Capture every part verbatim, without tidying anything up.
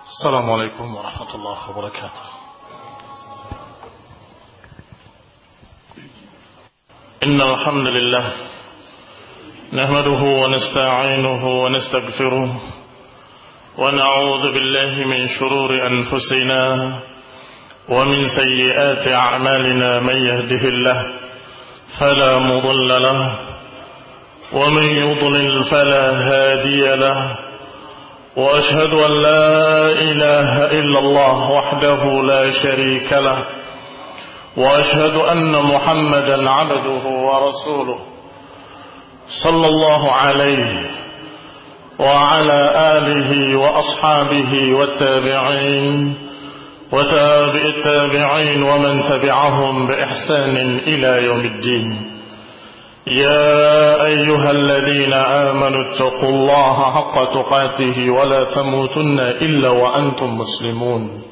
السلام عليكم ورحمة الله وبركاته. إن الحمد لله نحمده ونستعينه ونستغفره ونعوذ بالله من شرور أنفسنا ومن سيئات أعمالنا. من يهده الله فلا مضل له ومن يضلل فلا هادي له، وأشهد أن لا إله إلا الله وحده لا شريك له، وأشهد أن محمدا عبده ورسوله صلى الله عليه وعلى آله وأصحابه والتابعين وتابع التابعين ومن تبعهم بإحسان إلى يوم الدين. يا أيها الذين آمنوا اتقوا الله حق تقاته ولا تموتن إلا وأنتم مسلمون.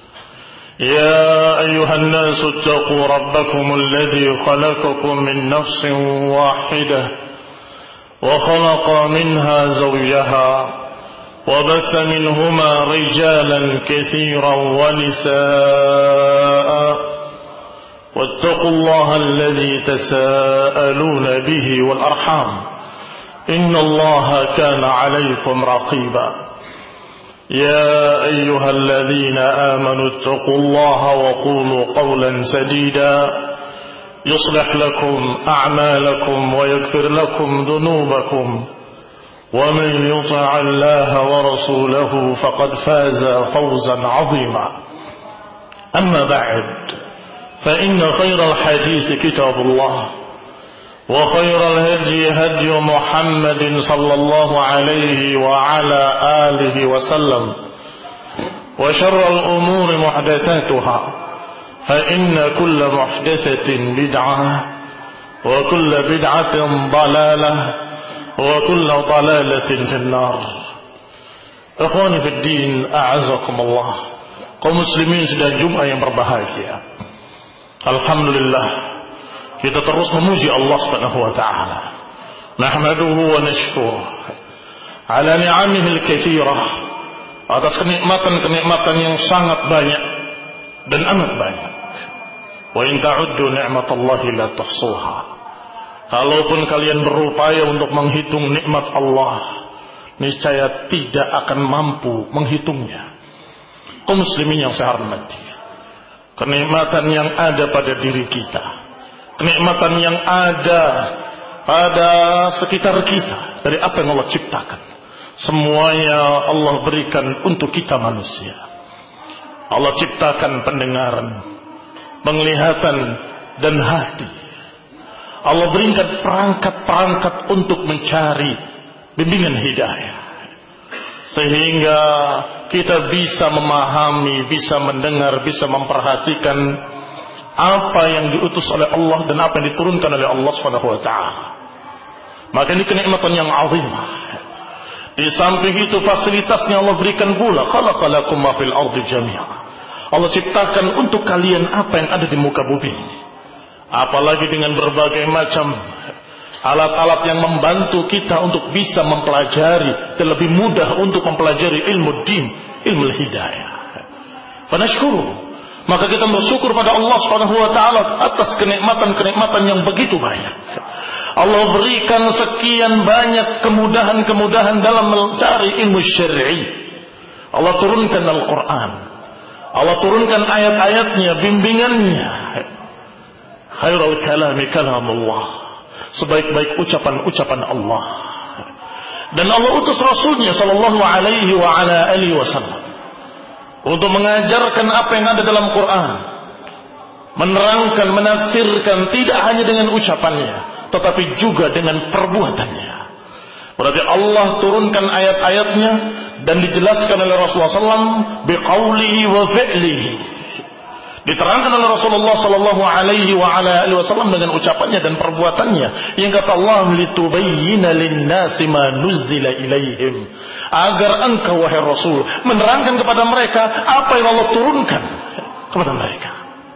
يا أيها الناس اتقوا ربكم الذي خلقكم من نفس واحدة وخلق منها زوجها وبث منهما رجالا كثيرا ونساء، واتقوا الله الذي تساءلون به والأرحام إن الله كان عليكم رقيبا. يا أيها الذين آمنوا اتقوا الله وقولوا قولا سديدا يصلح لكم أعمالكم ويغفر لكم ذنوبكم، ومن يطع الله ورسوله فقد فاز فوزا عظيما. أما بعد، فإن خير الحديث كتاب الله، وخير الهدي هدي محمد صلى الله عليه وعلى آله وسلم، وشر الأمور محدثاتها، فإن كل محدثة بدعة وكل بدعة ضلالة وكل ضلالة في النار. Ikhwani fi din, a'azakumullah. Kaum muslimin sedang Jumat yang berbahagia. Alhamdulillah, kita terus memuji Allah Subhanahu wa taala. Nahmaduhu wa nashkuruh ala ni'amihil katsirah, atas kenikmatan-kenikmatan yang sangat banyak dan amat banyak. Wa in ta'uddu ni'matallahi la tuhsuha. Kalaupun kalian berupaya untuk menghitung nikmat Allah, niscaya tidak akan mampu menghitungnya. Kaum muslimin yang saya hormati, kenikmatan yang ada pada diri kita, kenikmatan yang ada pada sekitar kita dari apa yang Allah ciptakan, semuanya Allah berikan untuk kita manusia. Allah ciptakan pendengaran, penglihatan, dan hati. Allah berikan perangkat-perangkat untuk mencari bimbingan hidayah, sehingga kita bisa memahami, bisa mendengar, bisa memperhatikan apa yang diutus oleh Allah dan apa yang diturunkan oleh Allah Subhanahu wa taala. Maka ini kenikmatan yang azimah. Di samping itu fasilitasnya Allah berikan pula, khalaqalakum ma fil ardi jami'a. Allah ciptakan untuk kalian apa yang ada di muka bumi ini. Apalagi dengan berbagai macam alat-alat yang membantu kita untuk bisa mempelajari, terlebih mudah untuk mempelajari ilmu din, ilmu hidayah. Fanashkuru, maka kita bersyukur pada Allah Subhanahu wa taala atas kenikmatan-kenikmatan yang begitu banyak. Allah berikan sekian banyak kemudahan-kemudahan dalam mencari ilmu syar'i. Allah turunkan Al-Qur'an. Allah turunkan ayat-ayatnya, bimbingannya. Khairul kalami kalamullah. Sebaik-baik ucapan-ucapan Allah. Dan Allah utus Rasulnya sallallahu alaihi wa ala alihi wasallam untuk mengajarkan apa yang ada dalam Quran, menerangkan, menafsirkan, tidak hanya dengan ucapannya, tetapi juga dengan perbuatannya. Berarti Allah turunkan ayat-ayatnya dan dijelaskan oleh Rasulullah sallallahu alaihi wasallam biqaulihi wa fi'lihi. Diterangkan oleh Rasulullah sallallahu alaihi wa ala alihi wasallam dengan ucapannya dan perbuatannya. Yang kata Allah, litubayyina lin-nasi ma nuzzila ilaihim, agar engkau wahai Rasul menerangkan kepada mereka apa yang Allah turunkan kepada mereka.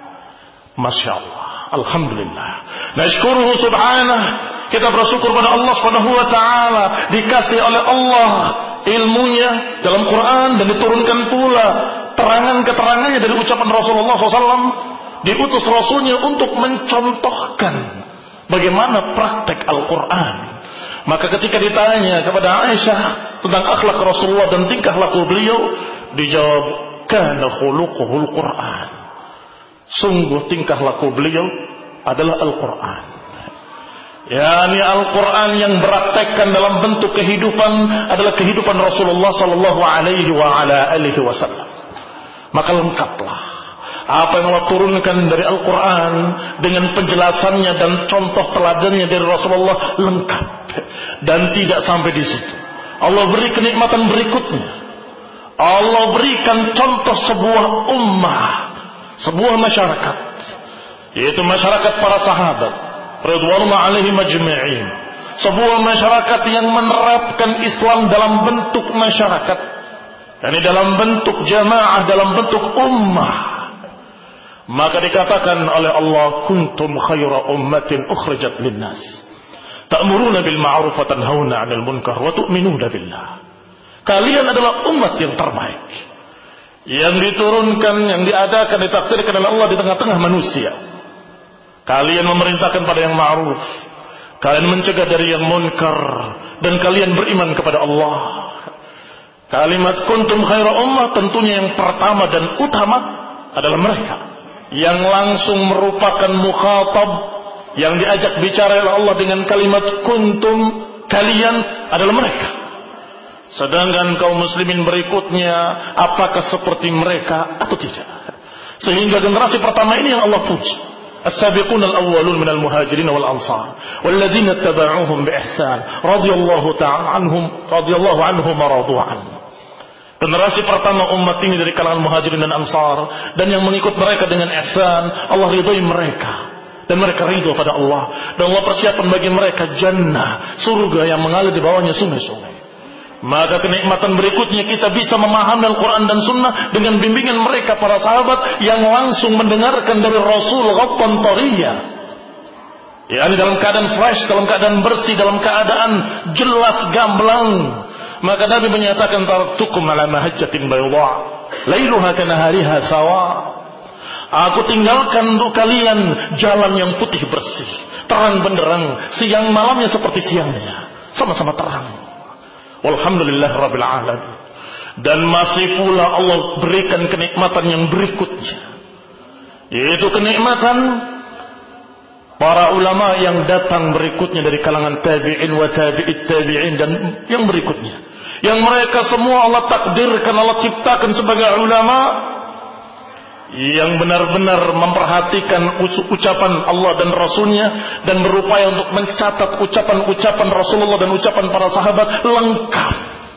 Masya Allah, alhamdulillah. Nashkuruhu subhanahu, kita bersyukur pada Allah Subhanahu wa taala, dikasih oleh Allah ilmunya dalam Quran dan diturunkan pula terangan-keterangannya dari ucapan Rasulullah shallallahu alaihi wasallam, diutus Rasulnya untuk mencontohkan bagaimana praktek Al-Quran. Maka ketika ditanya kepada Aisyah tentang akhlak Rasulullah dan tingkah laku beliau, dijawab, kana khuluquhul Quran. Sungguh tingkah laku beliau adalah Al-Quran. Yani Al-Quran yang beraktekkan dalam bentuk kehidupan adalah kehidupan Rasulullah sallallahu alaihi wa ala alihi wasallam. Maka lengkaplah apa yang Allah turunkan dari Al-Quran dengan penjelasannya dan contoh teladannya dari Rasulullah, lengkap. Dan tidak sampai di situ, Allah beri kenikmatan berikutnya. Allah berikan contoh sebuah ummah, sebuah masyarakat, yaitu masyarakat para sahabat radhiyallahu alaihim ajma'in. Sebuah masyarakat yang menerapkan Islam dalam bentuk masyarakat, yakni dalam bentuk jamaah, dalam bentuk ummah. Maka dikatakan oleh Allah, kuntum khaira ummatin ukhrijat linnas ta'muruna bil ma'ruf wa tanhauna 'anil munkar wa tu'minuna billah. Kalian adalah umat yang terbaik, yang diturunkan, yang diadakan, ditakdirkan oleh Allah di tengah-tengah manusia. Kalian memerintahkan pada yang ma'ruf, kalian mencegah dari yang munkar, dan kalian beriman kepada Allah. Kalimat kuntum khaira ummah tentunya yang pertama dan utama adalah mereka yang langsung merupakan mukhatab, yang diajak bicara oleh Allah dengan kalimat kuntum, kalian adalah mereka. Sedangkan kaum muslimin berikutnya, apakah seperti mereka atau tidak? Sehingga generasi pertama ini yang Allah puji, as-sabiqun al-awwalun minal muhajirin wal ansar walladzina ittaba'uuhum bi ihsan radhiyallahu ta'ala anhum radhiyallahu anhum wa radu anhu. Generasi pertama umat ini dari kalangan muhajirin dan ansar, dan yang mengikut mereka dengan ihsan, Allah ridhoi mereka dan mereka ridho pada Allah, dan Allah persiapkan bagi mereka jannah, surga yang mengalir di bawahnya sungai-sungai. Maka kenikmatan berikutnya kita bisa memahami Al-Quran dan Sunnah dengan bimbingan mereka para sahabat yang langsung mendengarkan dari Rasul ghattan tariyah, yakni dalam keadaan fresh, dalam keadaan bersih, dalam keadaan jelas gamblang. Maka Nabi menyatakan, taraktukum ala mahajjatin bayda lailuha kanahariha sawa. Aku tinggalkan untuk kalian jalan yang putih bersih, terang benderang, siang malamnya seperti siangnya, sama-sama terang. Walhamdulillah rabbil alamin. Dan masih pula Allah berikan kenikmatan yang berikutnya, yaitu kenikmatan para ulama yang datang berikutnya dari kalangan tabi'in wa tabi'it tabi'in dan yang berikutnya, yang mereka semua Allah takdirkan, Allah ciptakan sebagai ulama yang benar-benar memperhatikan ucapan Allah dan Rasulnya, dan berupaya untuk mencatat ucapan-ucapan Rasulullah dan ucapan para sahabat lengkap.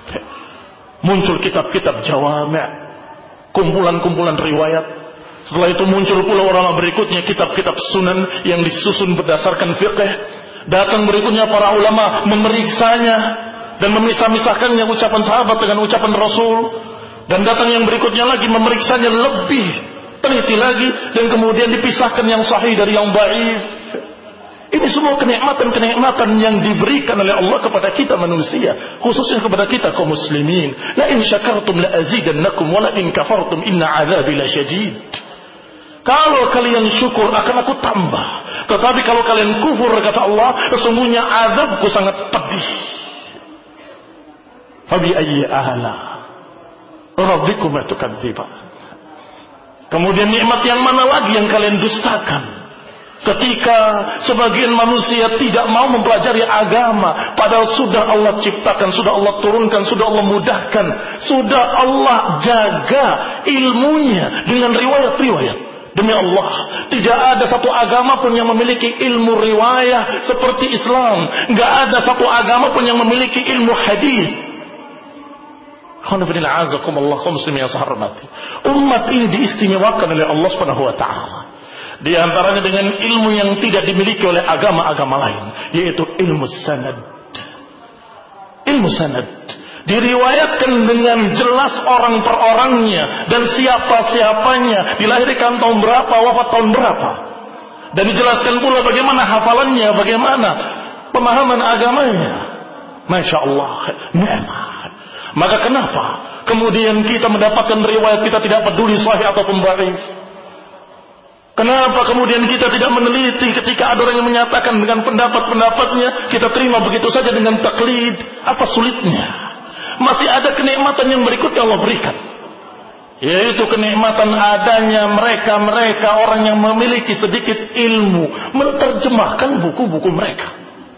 Muncul kitab-kitab jawami', kumpulan-kumpulan riwayat. Setelah itu muncul pula ulama berikutnya kitab-kitab sunan yang disusun berdasarkan fiqh. Datang berikutnya para ulama memeriksanya dan memisah-misahkannya ucapan sahabat dengan ucapan Rasul. Dan datang yang berikutnya lagi memeriksanya lebih teliti lagi, dan kemudian dipisahkan yang sahih dari yang dhaif. Ini semua kenikmatan-kenikmatan yang diberikan oleh Allah kepada kita manusia, khususnya kepada kita kaum muslimin. La in syakartum la azidannakum wa la in kafartum inna 'adzabi lasyadid. Kalau kalian syukur akan aku tambah, tetapi kalau kalian kufur, kata Allah, sesungguhnya azabku sangat pedih. Fabi ayyi ala rabbikum tukadziban. Kemudian nikmat yang mana lagi yang kalian dustakan? Ketika sebagian manusia tidak mau mempelajari agama, padahal sudah Allah ciptakan, sudah Allah turunkan, sudah Allah mudahkan, sudah Allah jaga ilmunya dengan riwayat-riwayat. Demi Allah, tidak ada satu agama pun yang memiliki ilmu riwayat seperti Islam. Tidak ada satu agama pun yang memiliki ilmu hadis. Umat ini diistimewakan oleh Allah Subhanahu wa taala. Di antaranya dengan ilmu yang tidak dimiliki oleh agama-agama lain, yaitu ilmu sanad. Ilmu sanad diriwayatkan dengan jelas orang per orangnya dan siapa-siapanya, dilahirkan tahun berapa, wafat tahun berapa. Dan dijelaskan pula bagaimana hafalannya, bagaimana pemahaman agamanya. Masya Allah, nikmat. Maka kenapa kemudian kita mendapatkan riwayat kita tidak peduli sahih ataupun dhaif? Kenapa kemudian kita tidak meneliti ketika ada orang yang menyatakan dengan pendapat-pendapatnya, kita terima begitu saja dengan taklid? Apa sulitnya? Masih ada kenikmatan yang berikutnya Allah berikan, yaitu kenikmatan adanya mereka-mereka orang yang memiliki sedikit ilmu menerjemahkan buku-buku mereka.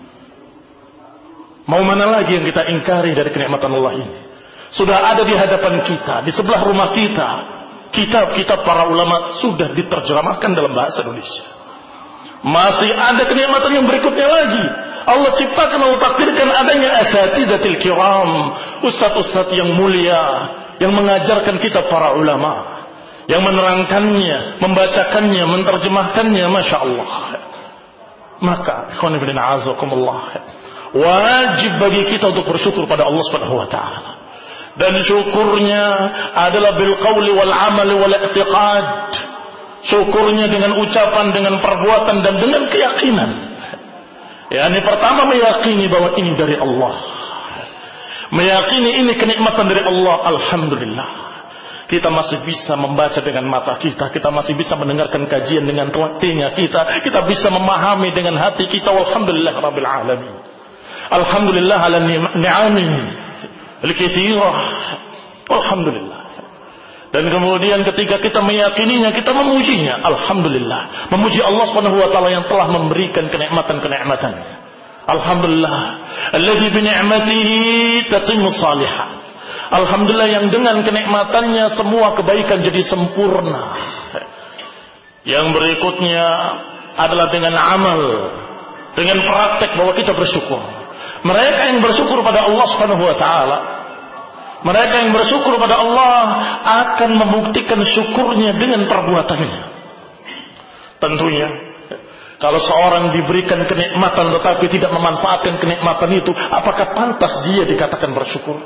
Mau mana lagi yang kita ingkari dari kenikmatan Allah ini? Sudah ada di hadapan kita, di sebelah rumah kita, kitab-kitab para ulama sudah diterjemahkan dalam bahasa Indonesia. Masih ada kenikmatan yang berikutnya lagi. Allah ciptakan, Allah takdirkan adanya asatidatil kiram, ustaz-ustaz yang mulia yang mengajarkan kitab para ulama, yang menerangkannya, membacakannya, menerjemahkannya, masya Allah. Maka ikhwan fillah azakumullah, wajib bagi kita untuk bersyukur pada Allah Subhanahu wa taala. Dan syukurnya adalah bil qauli wal amali wal i'tiqad. Syukurnya dengan ucapan, dengan perbuatan, dan dengan keyakinan. Yani pertama meyakini bahwa ini dari Allah, meyakini ini kenikmatan dari Allah. Alhamdulillah, kita masih bisa membaca dengan mata kita, kita masih bisa mendengarkan kajian dengan telinga kita, kita bisa memahami dengan hati kita. Alhamdulillah rabbil alamin. Alhamdulillah ala ni'amin al-katsirah. Alhamdulillah. Dan kemudian ketika kita meyakininya, kita memujinya. Alhamdulillah, memuji Allah Subhanahu wa taala yang telah memberikan kenikmatan-kenikmatan. Alhamdulillah, alladzi bi ni'matihi tatimmu shalihat. Alhamdulillah yang dengan kenikmatannya semua kebaikan jadi sempurna. Yang berikutnya adalah dengan amal, dengan praktek bahwa kita bersyukur. Mereka yang bersyukur pada Allah Subhanahu wa taala, mereka yang bersyukur pada Allah akan membuktikan syukurnya dengan perbuatannya. Tentunya kalau seorang diberikan kenikmatan tetapi tidak memanfaatkan kenikmatan itu, apakah pantas dia dikatakan bersyukur?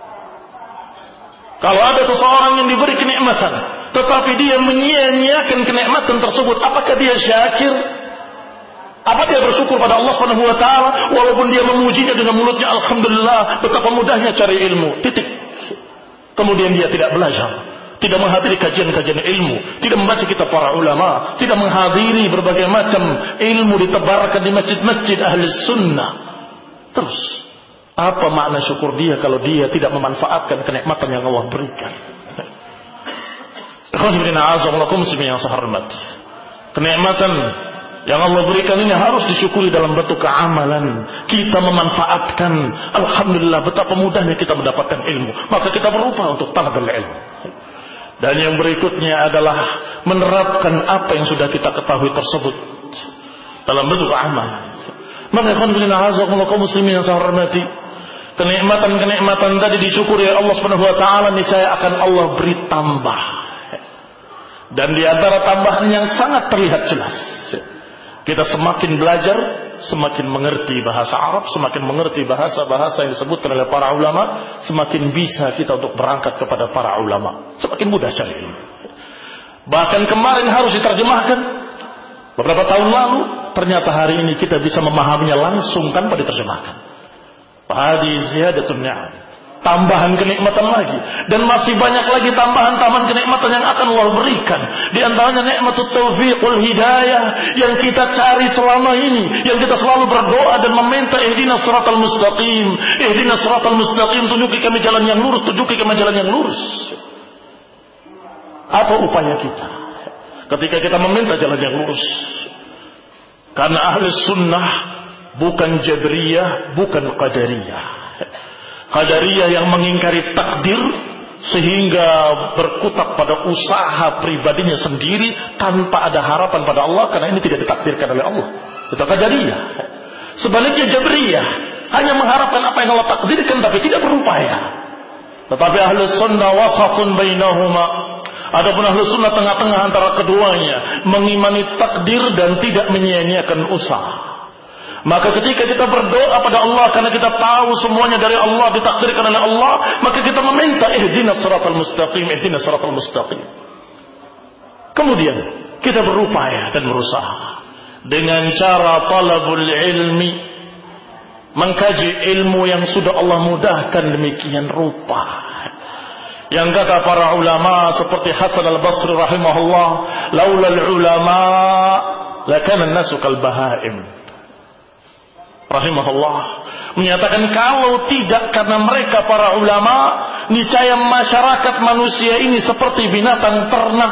Kalau ada seseorang yang diberi kenikmatan tetapi dia menyia-nyiakan kenikmatan tersebut, apakah dia syakir? Apa dia bersyukur pada Allah Subhanahu wa taala walaupun dia memujinya dengan mulutnya, alhamdulillah, betapa mudahnya cari ilmu, titik. Kemudian dia tidak belajar, tidak menghadiri kajian-kajian ilmu, tidak membaca kitab para ulama, tidak menghadiri berbagai macam ilmu ditebarkan di masjid-masjid ahli sunnah. Terus apa makna syukur dia kalau dia tidak memanfaatkan kenikmatan yang Allah berikan? Kenikmatan yang Allah berikan ini harus disyukuri dalam bentuk keamalan. Kita memanfaatkan, alhamdulillah, betapa mudahnya kita mendapatkan ilmu. Maka kita berupa untuk talabul ilmu. Dan yang berikutnya adalah menerapkan apa yang sudah kita ketahui tersebut dalam bentuk amal. Maka alhamdulillah azakumullah kaum muslimin yang saya hormati, kenikmatan-kenikmatan tadi disyukuri oleh Allah Subhanahu wa taala, niscaya akan Allah beri tambah. Dan di antara tambahan yang sangat terlihat jelas, kita semakin belajar, semakin mengerti bahasa Arab, semakin mengerti bahasa-bahasa yang disebutkan oleh para ulama, semakin bisa kita untuk berangkat kepada para ulama. Semakin mudah cari ilmu. Bahkan kemarin harus diterjemahkan beberapa tahun lalu, ternyata hari ini kita bisa memahaminya langsung tanpa diterjemahkan. Hadi ziyadatun ni'am, tambahan kenikmatan lagi, dan masih banyak lagi tambahan-tambahan kenikmatan yang akan Allah berikan. Di antaranya nikmatut taufiq wal hidayah yang kita cari selama ini, yang kita selalu berdoa dan meminta, ihdinas siratal mustaqim, ihdinas siratal mustaqim, tunjuki kami jalan yang lurus, tunjuki kami jalan yang lurus. Apa upaya kita ketika kita meminta jalan yang lurus? Karena ahli sunnah bukan jabriyah, bukan qadariyah. Qadariyah yang mengingkari takdir sehingga berkutat pada usaha pribadinya sendiri tanpa ada harapan pada Allah karena ini tidak ditakdirkan oleh Allah. Itu Qadariyah. Sebaliknya Jabriyah hanya mengharapkan apa yang Allah takdirkan tapi tidak berupaya. Tetapi Ahlus Sunnah wasatun bainahuma. Adapun Ahlus Sunnah tengah-tengah antara keduanya, mengimani takdir dan tidak menyia-nyiakan usaha. Maka ketika kita berdoa pada Allah karena kita tahu semuanya dari Allah, ditakdirkan oleh Allah, maka kita meminta ihdinas siratal mustaqim, ihdinas siratal mustaqim. Kemudian kita berupaya dan berusaha dengan cara talabul ilmi, mengkaji ilmu yang sudah Allah mudahkan demikian rupa. Yang kata para ulama seperti Hasan al-Basri rahimahullah, laulal ulama lakana an-nasu kal bahaim. Rahimahullah menyatakan kalau tidak karena mereka para ulama, niscaya masyarakat manusia ini seperti binatang ternak.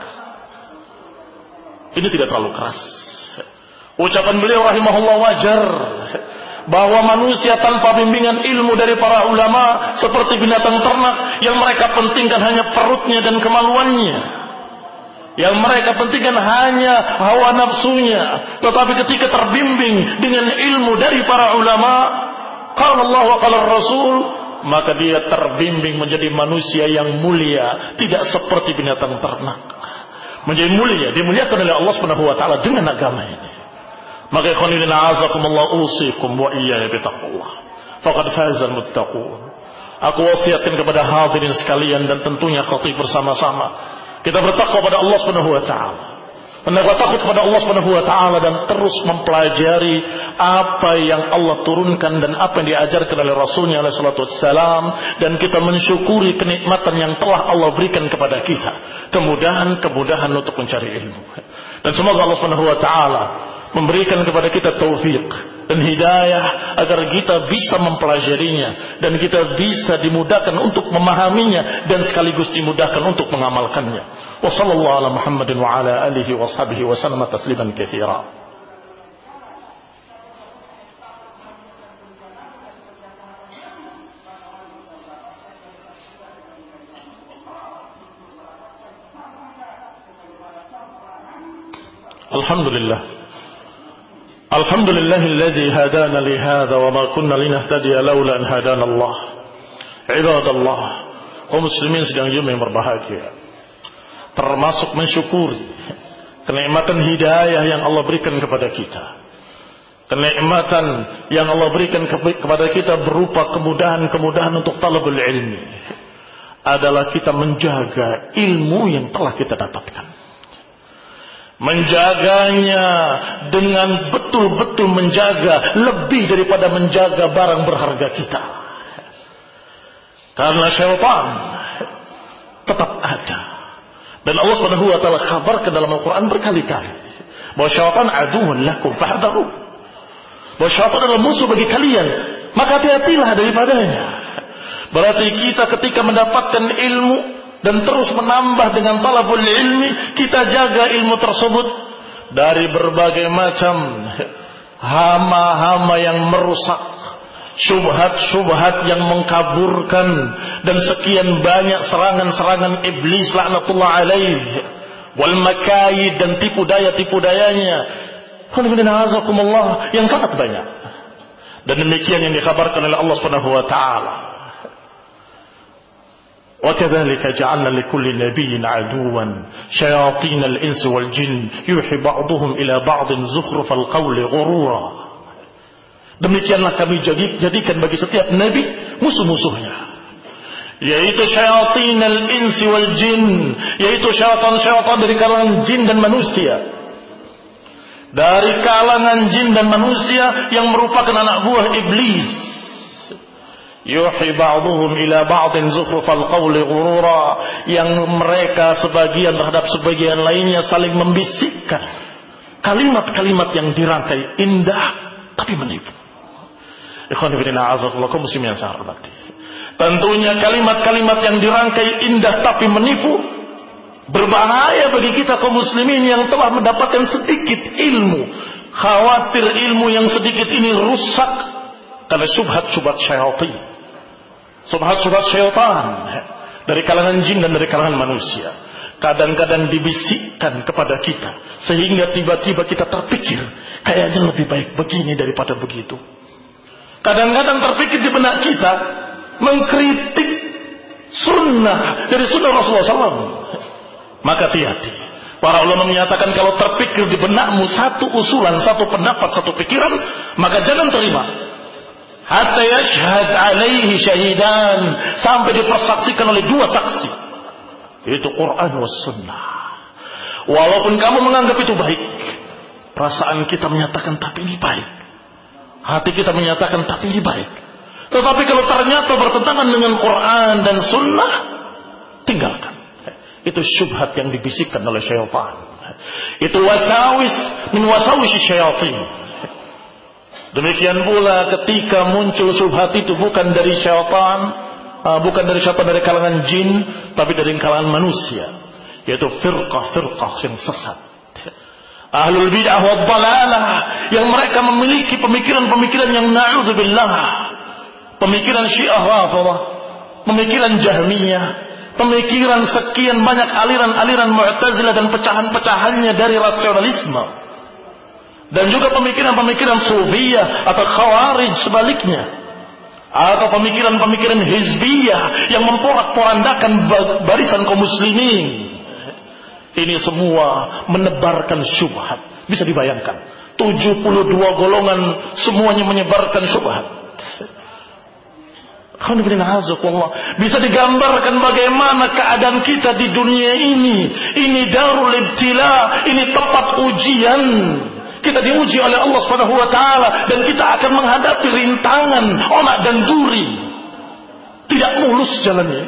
Ini tidak terlalu keras. Ucapan beliau rahimahullah wajar, bahwa manusia tanpa bimbingan ilmu dari para ulama seperti binatang ternak yang mereka pentingkan hanya perutnya dan kemaluannya, yang mereka pentingkan hanya hawa nafsunya. Tetapi ketika terbimbing dengan ilmu dari para ulama, qala Allah wa qala Rasul, maka dia terbimbing menjadi manusia yang mulia, tidak seperti binatang ternak. Menjadi mulia, dimuliakan oleh Allah Subhanahu wa taala dengan agama ini. Maka ikhwan fillah azakumullah usikum wa iyaya bitaqullah faqad fazal muttaqun. Aku wasiatkan kepada hadirin sekalian dan tentunya khatib bersama-sama, kita bertakwa pada Allah Subhanahu wa taala. Mendapat takut kepada Allah Subhanahu wa taala dan terus mempelajari apa yang Allah turunkan dan apa yang diajarkan oleh Rasulnya alaihi salatu wassalam, dan kita mensyukuri kenikmatan yang telah Allah berikan kepada kita, kemudahan-kemudahan untuk mencari ilmu. Dan semoga Allah Subhanahu wa taala memberikan kepada kita taufik dan hidayah agar kita bisa mempelajarinya dan kita bisa dimudahkan untuk memahaminya dan sekaligus dimudahkan untuk mengamalkannya. Wa sallallahu ala Muhammadin wa ala alihi wa sahbihi wa sallam tasliman katsira. Alhamdulillah. Alhamdulillahilladzi hadana li hadza wa ma kunna linahtadiya laula an hadana Allah. Ibadallah, kaum muslimin sedang yang berbahagia, termasuk mensyukuri kenikmatan hidayah yang Allah berikan kepada kita. Kenikmatan yang Allah berikan kepada kita berupa kemudahan-kemudahan untuk talabul ilmi adalah kita menjaga ilmu yang telah kita dapatkan. Menjaganya dengan betul-betul menjaga, lebih daripada menjaga barang berharga kita. Karena syaitan tetap ada. Dan Allah Subhanahu wa taala khabarkan dalam Al-Quran berkali-kali bahwa syaitan aduwwun lakum fahdharu. Bahwa syaitan adalah musuh bagi kalian, maka hati-hatilah daripadanya. Berarti kita ketika mendapatkan ilmu dan terus menambah dengan talabul ilmi, kita jaga ilmu tersebut dari berbagai macam hama-hama yang merusak, syubhat-syubhat yang mengkaburkan, dan sekian banyak serangan-serangan iblis laknatullah alaih, wal makaid, dan tipu daya-tipu dayanya yang sangat banyak. Dan demikian yang dikabarkan oleh Allah Subhanahu wa taala. وكذلك جعلنا لكل نبي عدوا شياطين الإنس والجن يوحي بعضهم إلى بعض زخرف القول غرورا. Demikianlah kami jadikan bagi setiap nabi musuh-musuhnya, yaitu syayatin al-insi wal jin, yaitu syaitan-syaitan dari kalangan jin dan manusia. Dari kalangan jin dan manusia yang merupakan anak buah iblis. Yuhi ba'duhum ila ba'din zukhrufal qawli ghurura, yang mereka sebagian terhadap sebagian lainnya saling membisikkan kalimat-kalimat yang dirangkai indah tapi menipu. Ikhwan fillah a'azakumullah, kaum muslimin yang saya hormati. Tentunya kalimat-kalimat yang dirangkai indah tapi menipu berbahaya bagi kita kaum muslimin yang telah mendapatkan sedikit ilmu. Khawatir ilmu yang sedikit ini rusak karena syubhat-syubhat syaitan. Subhat-subhat syaitan dari kalangan jin dan dari kalangan manusia kadang-kadang dibisikkan kepada kita sehingga tiba-tiba kita terpikir kayaknya lebih baik begini daripada begitu. Kadang-kadang terpikir di benak kita mengkritik sunnah dari sunnah Rasulullah shallallahu alaihi wasallam. Maka hati-hati. Para ulama menyatakan kalau terpikir di benakmu satu usulan, satu pendapat, satu pikiran, maka jangan terima hatta yashhad alaihi syahidan, sampai dipersaksikan oleh dua saksi, yaitu Quran was sunnah. Walaupun kamu menganggap itu baik, perasaan kita menyatakan tapi ini baik, Hati kita menyatakan tapi ini baik. Tetapi kalau ternyata bertentangan dengan Quran dan Sunnah, tinggalkan. Itu syubhat yang dibisikkan oleh syaitan. Itu wasawis min wasawisi syaitan. Demikian pula ketika muncul syubhat itu bukan dari syaitan, bukan dari syaitan dari kalangan jin, tapi dari kalangan manusia, yaitu firqah-firqah yang sesat. Ahlul bid'ah wad dhalalah yang mereka memiliki pemikiran-pemikiran yang na'udzubillah. Pemikiran Syiah Rafidhah, pemikiran Jahmiyah, pemikiran sekian banyak aliran-aliran Mu'tazilah dan pecahan-pecahannya dari rasionalisme, dan juga pemikiran-pemikiran Sufiyah atau Khawarij sebaliknya, atau pemikiran-pemikiran Hizbiyah yang memporak-porandakan barisan kaum muslimin. Ini semua menebarkan syubhat. Bisa dibayangkan, tujuh puluh dua golongan semuanya menyebarkan syubhat. Bisa digambarkan bagaimana keadaan kita di dunia ini. Ini darul ibtila, ini tempat ujian. Kita diuji oleh Allah Subhanahu wa taala dan kita akan menghadapi rintangan, onak dan duri. Tidak mulus jalannya.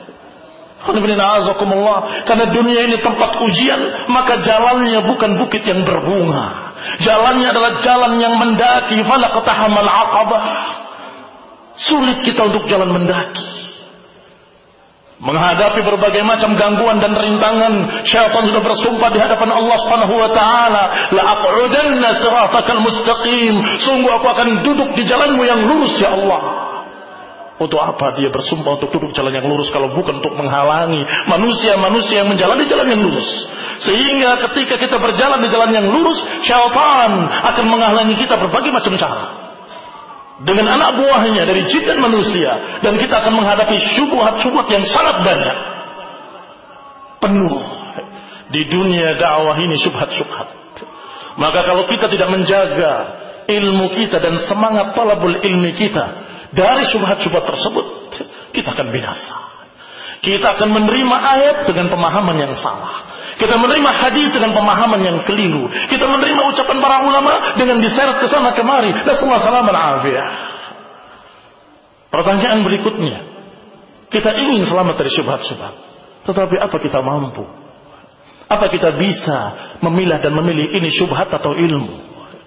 Karena dunia ini tempat ujian, maka jalannya bukan bukit yang berbunga. Jalannya adalah jalan yang mendaki, falaqtahamal aqabah. Sulit kita untuk jalan mendaki, menghadapi berbagai macam gangguan dan rintangan. Syaitan sudah bersumpah di hadapan Allah Subhanahu wa taala, la aq'udanna siratakal mustaqim. Sungguh aku akan duduk di jalanmu yang lurus ya Allah. Untuk apa dia bersumpah untuk duduk jalan yang lurus kalau bukan untuk menghalangi manusia-manusia yang menjalani jalan yang lurus? Sehingga ketika kita berjalan di jalan yang lurus, syaitan akan menghalangi kita berbagai macam cara dengan anak buahnya dari jin dan manusia, dan kita akan menghadapi syubhat-syubhat yang sangat banyak. Penuh di dunia dakwah ini syubhat-syubhat. Maka kalau kita tidak menjaga ilmu kita dan semangat talabul ilmi kita dari syubhat-syubhat tersebut, kita akan binasa. Kita akan menerima ayat dengan pemahaman yang salah. Kita menerima hadis dengan pemahaman yang keliru. Kita menerima ucapan para ulama dengan diseret ke sana kemari. Nasallallahu alaihi wasallam. Pertanyaan berikutnya, kita ingin selamat dari syubhat-syubhat, tetapi apa kita mampu? Apa kita bisa memilah dan memilih ini syubhat atau ilmu?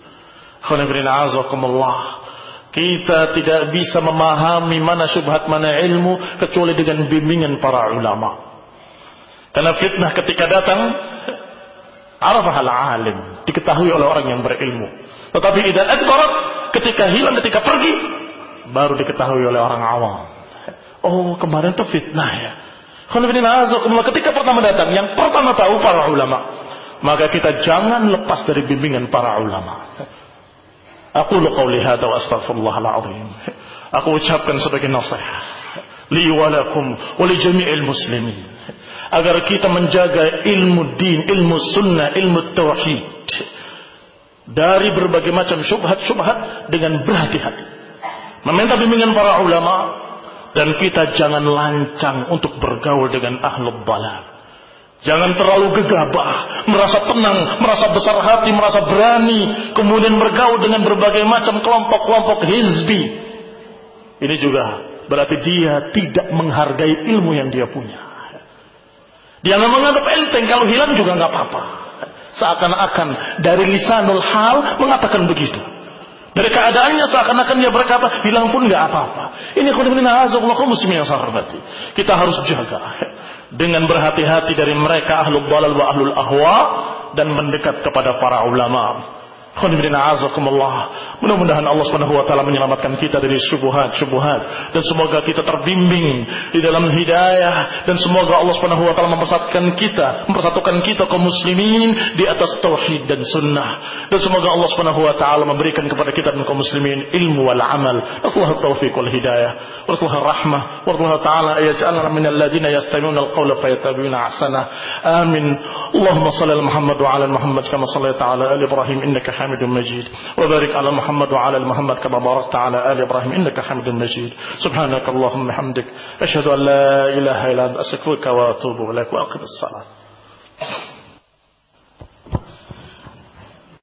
Kita tidak bisa memahami mana syubhat mana ilmu kecuali dengan bimbingan para ulama. Karena fitnah ketika datang, arafahal alim, diketahui oleh orang yang berilmu. Tetapi idza adbarat, ketika hilang, ketika pergi, baru diketahui oleh orang awam. Oh, kemarin itu fitnah ya. Ketika pertama datang, yang pertama tahu para ulama, maka kita jangan lepas dari bimbingan para ulama. Aqulu qawli hadza wa astaghfirullahal azim. Aku ucapkan sebagai nasihat li wa lakum wa li jami'il muslimin, agar kita menjaga ilmu din, ilmu sunnah, ilmu tauhid dari berbagai macam syubhat-syubhat dengan berhati-hati, meminta bimbingan para ulama, dan kita jangan lancang untuk bergaul dengan ahlul balal. Jangan terlalu gegabah, merasa tenang, merasa besar hati, merasa berani, kemudian bergaul dengan berbagai macam kelompok-kelompok hizbi. Ini juga berarti dia tidak menghargai ilmu yang dia punya. Dia nggak menganggap enteng, kalau hilang juga nggak apa-apa. Seakan-akan dari lisanul hal mengatakan begitu. Dari keadaannya seakan-akan dia berkata hilang pun nggak apa-apa. Ini khudibina azakullah muslimin yang saya hormati. Kita harus jaga dengan berhati-hati dari mereka ahlul dalal wa ahlul ahwa, dan mendekat kepada para ulama. Mudah-mudahan Allah Subhanahu wa taala menyelamatkan kita dari syubhat-syubhat, dan semoga kita terbimbing di dalam hidayah, dan semoga Allah Subhanahu wa taala mempersatukan kita, mempersatukan kita kaum muslimin di atas tauhid dan sunnah, dan semoga Allah Subhanahu wa taala memberikan kepada kita dan kaum muslimin ilmu wal amal. Nasallahu taufiq wal hidayah, warahmatullahi rahmah, warahmatullahi taala ayaj'alna minal ladzina yastami'una al-qawla fayattabi'una ahsana. Amin. Allahumma shalli ala Muhammad wa ala Muhammad kama shallaita ala ali Ibrahim innaka حميد مجيد وبارك على محمد وعلى محمد كما باركت على آل إبراهيم إنك حميد مجيد. سبحانك اللهم وبحمدك أشهد أن لا إله إلا أنت أستغفرك وأتوب إليك وأقم الصلاة.